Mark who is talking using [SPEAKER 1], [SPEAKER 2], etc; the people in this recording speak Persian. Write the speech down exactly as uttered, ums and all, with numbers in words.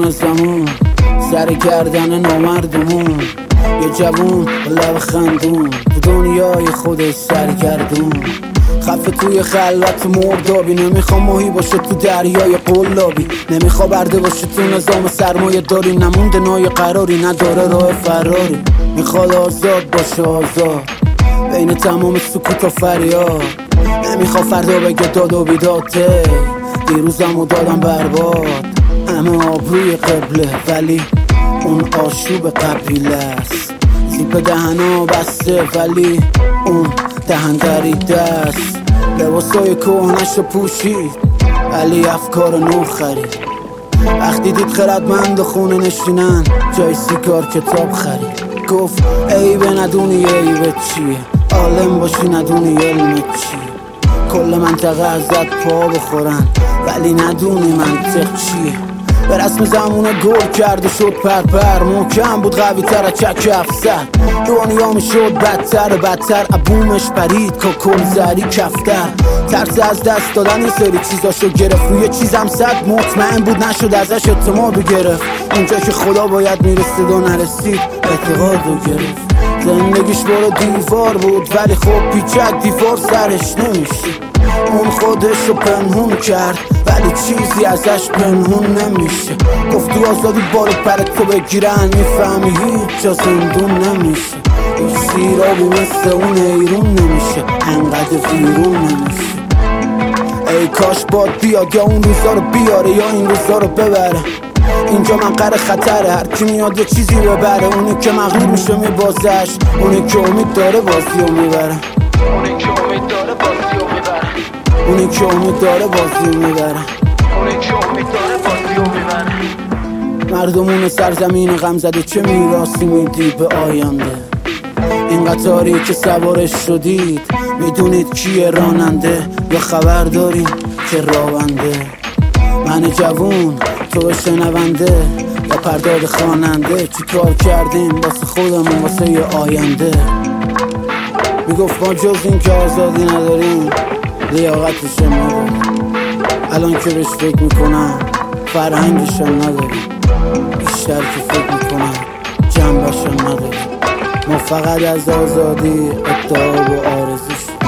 [SPEAKER 1] جون زمون، سر گردن نامردمون، یه جوون با لب خندون تو دنیای خودش سرگردون. خفه توی خلوت مردابی، نمیخوام ماهی باشه تو دریای قلابی، نمیخوا برده باشه تو نظام سرمایه داری، نمونده نای قراری نداره راه فراری. میخواد آزاد باشه آزاد بین تمام سکوت و فریاد، نمیخوا فردا بگه داد و بیداته، دیروزمو دادم برباد. همه آبروی قبله ولی اون آشوب قبیله است، زیپ دهنا بسته ولی اون دهن دریده است. لباسای کهنشو پوشید ولی افکار نو خرید، وقتی دید خردمند و خونه نشینن جای سیگار کتاب خرید. گفت ای به ندونی ای به چیه، عالم باشی ندونی علم چیه، کل منطقه ازت پا بخورن ولی ندونی منطق چیه. به رسم زمونه گل کرده شد پرپر، محکم بود قوی تر از چک افسر، دنیا می شد بدتر بدتر، ابومش پرید که کل زری کفتر. ترس از دست دادن یه سری چیزاشو گرفت، روی چیزم صد مطمئن بود نشد ازش اعتمادو گرفت، اونجا که خدا باید میرسید و نرسید اعتقادو گرفت. زندگیش برو دیوار بود ولی خب پیچک دیوار سرش نمیشه، اون خودشو پنهون کرد ولی چیزی ازش پنهون نمیشه. گفت تو آزادی بالو پرت تو بگیرن میفهمی هیچ جا زندون نمیشه، هیچ سیرابی مثل اون ایرون نمیشه، انقدر ویرون نمیشه. ای کاش باد بیاد یا اون روزا رو بیاره یا این روزا رو ببره، اینجا منقر خطره، هر کی میاد یه چیزی ببره، اونی که مغرور میشه میبازش، اونی که امید داره بازی رو میبره،
[SPEAKER 2] اونی که امید داره بازی رو میبره،
[SPEAKER 1] اونی که امید داره بازی رو میبره،
[SPEAKER 2] اونی که امید داره بازی رو میبره.
[SPEAKER 1] مردمون سرزمین غم زده چه میراثی میدی به آینده، این قطاری که سوارش شدید میدونید کیه راننده یا خبر دارین که راونده؟ من جوون تو شنونده یا پرداد خواننده، چی کار کردیم واسه خودمون واسه یه آینده؟ میگفت ما جز این که آزادی نداریم لیاقتشم نداریم، الان که بهش فکر میکنم فرهنگشم نداریم، بیشتر که فکر میکنم جنبشم نداریم. ما فقط از آزادی ادعا و آرزوش